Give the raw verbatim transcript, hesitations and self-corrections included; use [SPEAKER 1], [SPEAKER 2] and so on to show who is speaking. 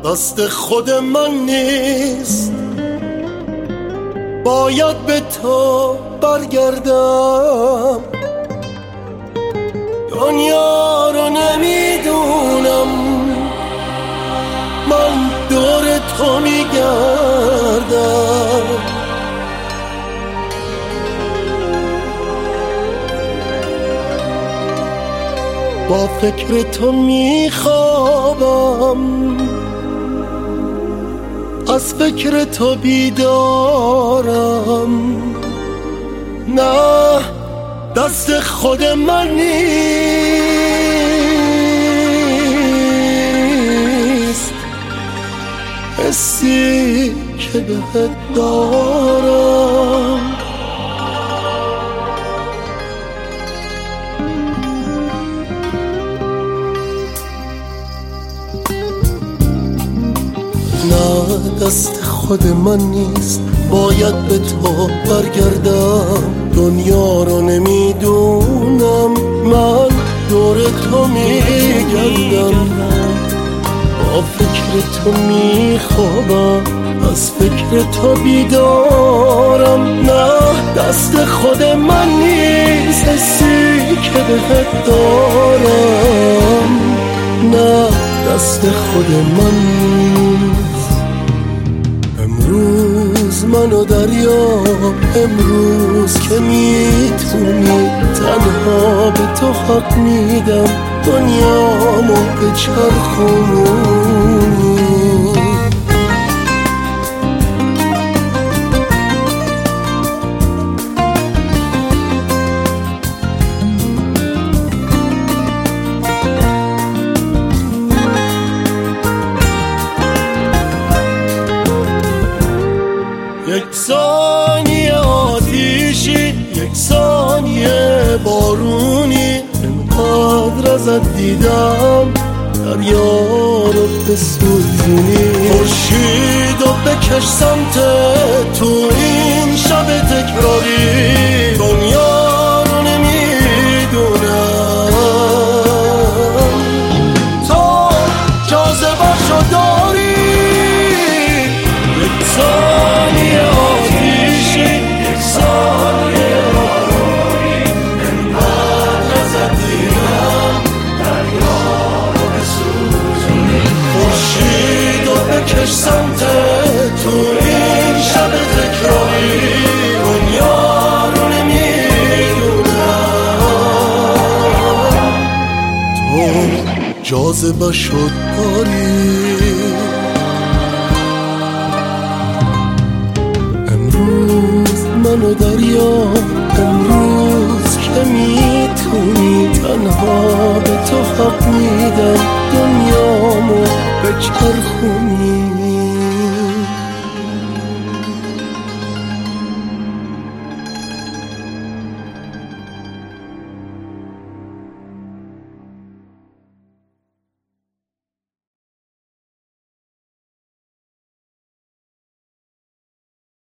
[SPEAKER 1] دست خود من نیست، باید به تو برگردم. دنیا رو نمیدونم، من دور تو میگردم. با فکر تو میخوابم، از فکر تو بیدارم. نه دست خود من نیست، حسی که بهت دارم. نه دست خود من نیست، باید به تو برگردم. دنیا رو نمیدونم، من دور تو میگردم. با فکر تو میخوابم، از فکر تو بیدارم. نه دست خود من نیست، حسی که بهت دارم. نه دست خود من نیست. امروز منو دریاب، امروز که میتونی، تنها به تو حق میدم. دنیامو به چرخونی. یک ثانیه آتیشی، یک ثانیه بارونی، اینقدر ازت دیدم دریا رو بسوزونی. خورشید رو بکش سمت تو این شب تکراری. دنیا رو نمیدونم، تو جاذبه‌شو داری. یک ثانیه آتیشی، یک ثانیه بارونی، انقدر ازت دیدم دریا رو بسوزونی. خورشید رو بکش سمت تو این شب تکراری. دنیا رو نمیدونم، تو جاذبه‌شو داری. منو دریا، امروز که میتونی، تنها به تو حق میدم. دنیامو به چرخونی.